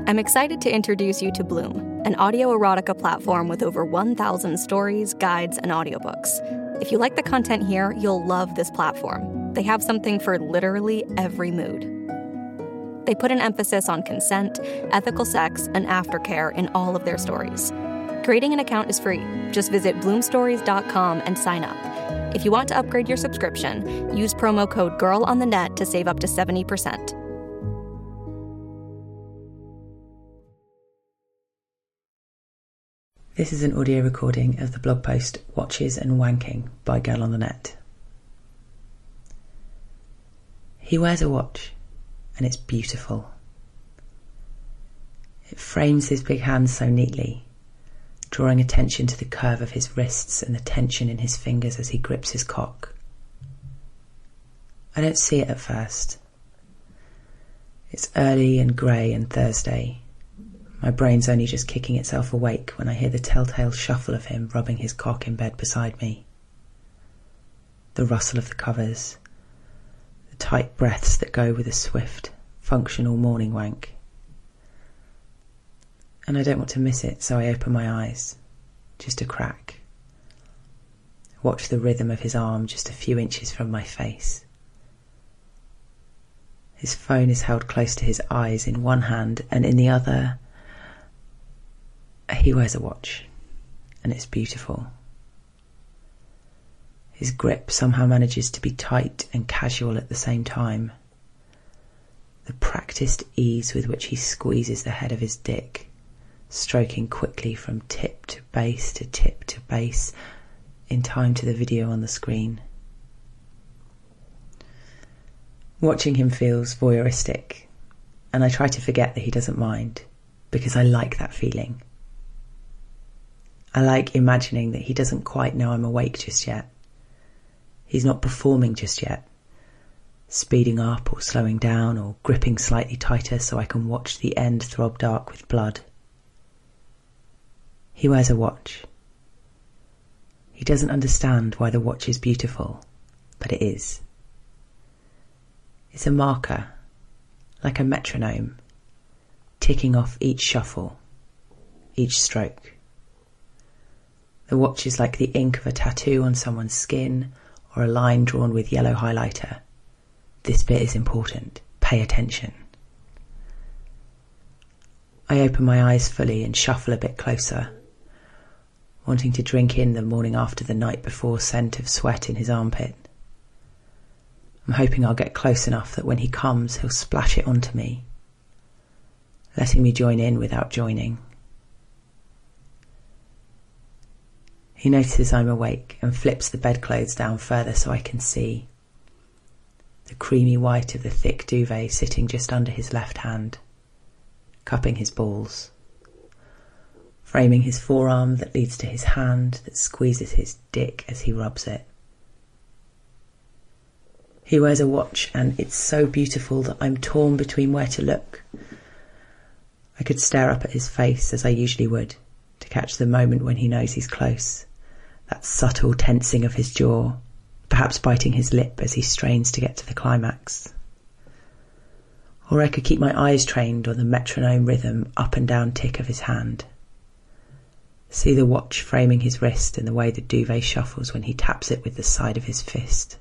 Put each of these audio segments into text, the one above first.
I'm excited to introduce you to Bloom, an audio erotica platform with over 1,000 stories, guides, and audiobooks. If you like the content here, you'll love this platform. They have something for literally every mood. They put an emphasis on consent, ethical sex, and aftercare in all of their stories. Creating an account is free. Just visit bloomstories.com and sign up. If you want to upgrade your subscription, use promo code GIRLONTHENET to save up to 70%. This is an audio recording of the blog post Watches and Wanking by Girl on the Net. He wears a watch, and it's beautiful. It frames his big hands so neatly, drawing attention to the curve of his wrists and the tension in his fingers as he grips his cock. I don't see it at first. It's early and grey and Thursday. My brain's only just kicking itself awake when I hear the telltale shuffle of him rubbing his cock in bed beside me. The rustle of the covers, the tight breaths that go with a swift, functional morning wank. And I don't want to miss it, so I open my eyes, just a crack. Watch the rhythm of his arm just a few inches from my face. His phone is held close to his eyes in one hand, and in the other, he wears a watch, and it's beautiful. His grip somehow manages to be tight and casual at the same time. The practiced ease with which he squeezes the head of his dick, stroking quickly from tip to base to tip to base, in time to the video on the screen. Watching him feels voyeuristic, and I try to forget that he doesn't mind, because I like that feeling. I like imagining that he doesn't quite know I'm awake just yet. He's not performing just yet, speeding up or slowing down or gripping slightly tighter so I can watch the end throb dark with blood. He wears a watch. He doesn't understand why the watch is beautiful, but it is. It's a marker, like a metronome, ticking off each shuffle, each stroke. The watch is like the ink of a tattoo on someone's skin or a line drawn with yellow highlighter. This bit is important. Pay attention. I open my eyes fully and shuffle a bit closer, wanting to drink in the morning after the night before scent of sweat in his armpit. I'm hoping I'll get close enough that when he comes, he'll splash it onto me, letting me join in without joining. He notices I'm awake and flips the bedclothes down further so I can see. The creamy white of the thick duvet sitting just under his left hand, cupping his balls, framing his forearm that leads to his hand that squeezes his dick as he rubs it. He wears a watch, and it's so beautiful that I'm torn between where to look. I could stare up at his face as I usually would, to catch the moment when he knows he's close, that subtle tensing of his jaw, perhaps biting his lip as he strains to get to the climax. Or I could keep my eyes trained on the metronome rhythm up and down tick of his hand. See the watch framing his wrist and the way the duvet shuffles when he taps it with the side of his fist.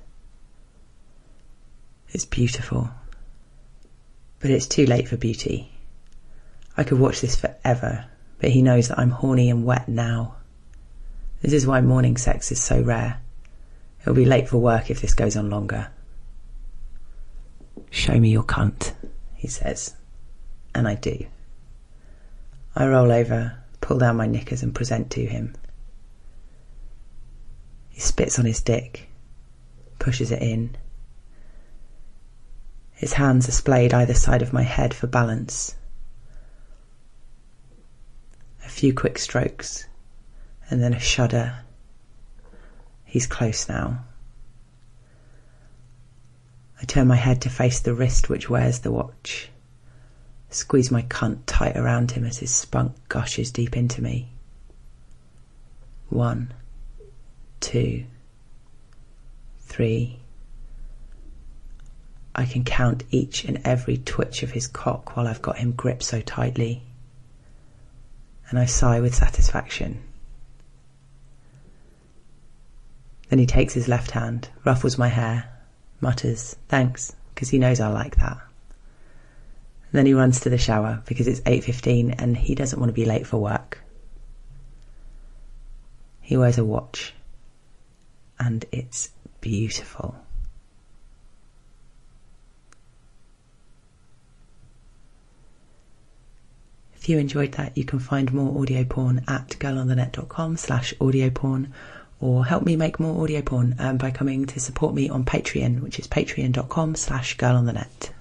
It's beautiful. But it's too late for beauty. I could watch this forever, but he knows that I'm horny and wet now. This is why morning sex is so rare. He'll be late for work if this goes on longer. "Show me your cunt," he says. And I do. I roll over, pull down my knickers and present to him. He spits on his dick, pushes it in. His hands are splayed either side of my head for balance. A few quick strokes, and then a shudder. He's close now. I turn my head to face the wrist which wears the watch, squeeze my cunt tight around him as his spunk gushes deep into me. 1, 2, 3. I can count each and every twitch of his cock while I've got him gripped so tightly, and I sigh with satisfaction. Then he takes his left hand, ruffles my hair, mutters, "Thanks," because he knows I like that. And then he runs to the shower because it's 8:15 and he doesn't want to be late for work. He wears a watch, and it's beautiful. If you enjoyed that, you can find more audio porn at girlonthenet.com/audio porn, or help me make more audio porn by coming to support me on Patreon, which is patreon.com/girlonthenet.